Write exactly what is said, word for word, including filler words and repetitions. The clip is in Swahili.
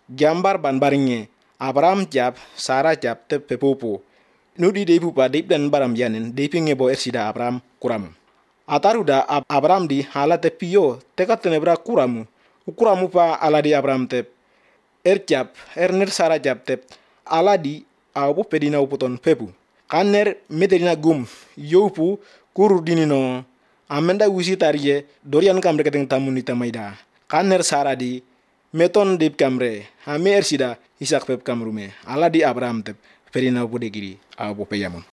Gambar ban baringe Abraham jab Sarah jab te pepopo. Nudi de pupa de dan baram janen de pinge bo ersida Abraham kuramu. Ataruda Ab Abraham di halate pio teka tenebra kuramu. Ukuramu pa ala di Abraham te er jab er ner Sarah jab te ala di awu pedina uputon pepu. Kaner mederina gum yopu kuru dinino amenda wisi tariye dorian kamre keteng tamunita maida. Kaner Sarah di meton dip kamre hame ersida Isak pep kamrume ala di Abraham tep perina upu degiri awu peyamon.